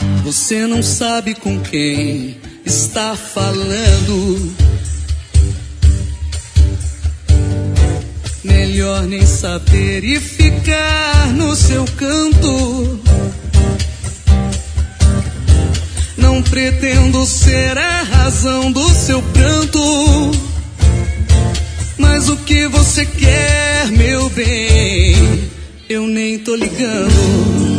Você não sabe com quem está falando. Melhor nem saber e ficar no seu canto. Não pretendo ser a razão do seu pranto, mas o que você quer, meu bem, eu nem tô ligando.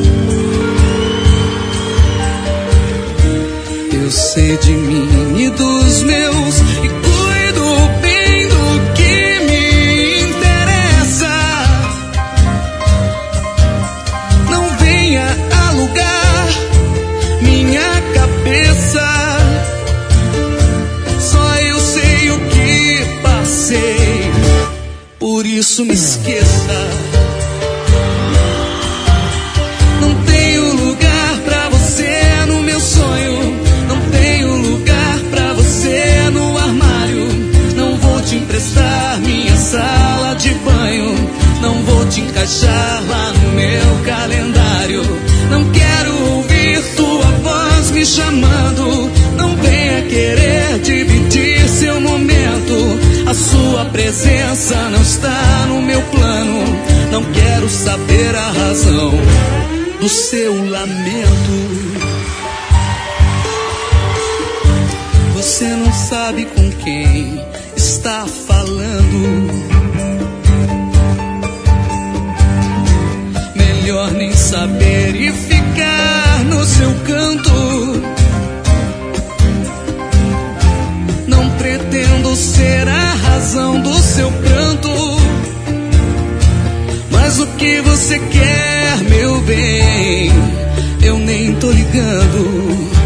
Eu sei de mim e dos meus e cuido bem do que me interessa. Não venha alugar minha cabeça. Só eu sei o que passei, por isso me esqueça. Não tenho lugar pra você no meu sonho. Não tenho lugar pra você no armário. Não vou te emprestar minha sala de banho. Não vou te encaixar lá no meu calendário. Não quero ouvir tua voz me chamando. Não venha querer dividir seu momento. A sua presença não está no meu plano. Não quero saber a razão do seu lamento. Você não sabe com quem está falando. Melhor nem saber e ficar no seu canto. Não pretendo ser a razão do seu pranto, mas o que você quer, meu bem, eu nem tô ligando.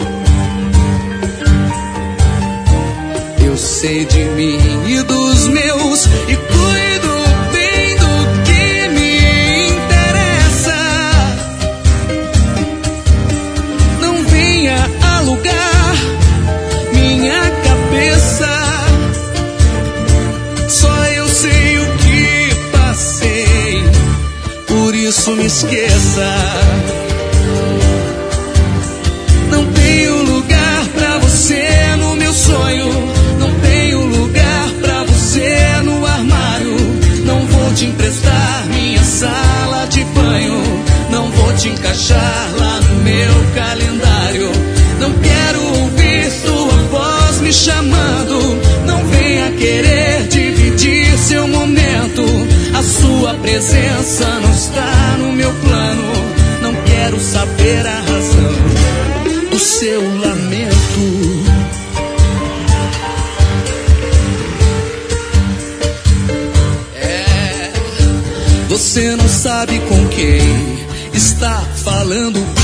Eu sei de mim e dos meus e cuido bem do que me interessa. Não venha alugar minha cabeça. Só eu sei o que passei, por isso me esqueça. Não tenho lugar pra você no meu sonho. Não tenho lugar pra você no armário. Não vou te emprestar minha sala de banho. Não vou te encaixar lá no meu calendário. Não quero ouvir sua voz me chamando. Não venha querer dividir seu momento. A sua presença não está no meu plano. Não quero saber a razão do seu lamento. Você não sabe com quem está falando.